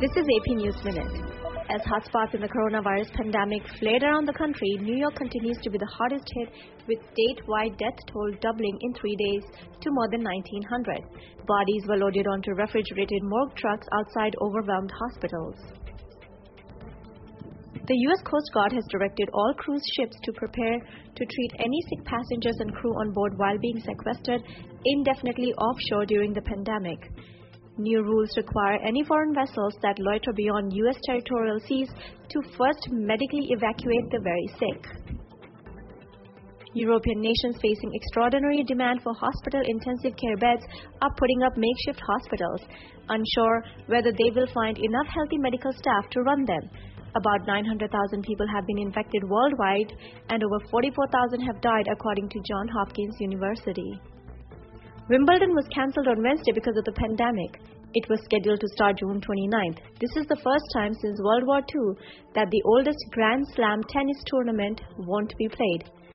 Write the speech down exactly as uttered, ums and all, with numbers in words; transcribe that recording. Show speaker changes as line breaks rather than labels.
This is A P News Minute. As hotspots in the coronavirus pandemic flared around the country, New York continues to be the hardest hit, with statewide death toll doubling in three days to more than nineteen hundred. Bodies were loaded onto refrigerated morgue trucks outside overwhelmed hospitals. The U S Coast Guard has directed all cruise ships to prepare to treat any sick passengers and crew on board while being sequestered indefinitely offshore during the pandemic. New rules require any foreign vessels that loiter beyond U S territorial seas to first medically evacuate the very sick. European nations facing extraordinary demand for hospital intensive care beds are putting up makeshift hospitals, unsure whether they will find enough healthy medical staff to run them. About nine hundred thousand people have been infected worldwide, and over forty-four thousand have died, according to Johns Hopkins University. Wimbledon was cancelled on Wednesday because of the pandemic. It was scheduled to start June twenty-ninth. This is the first time since World War Two that the oldest Grand Slam tennis tournament won't be played.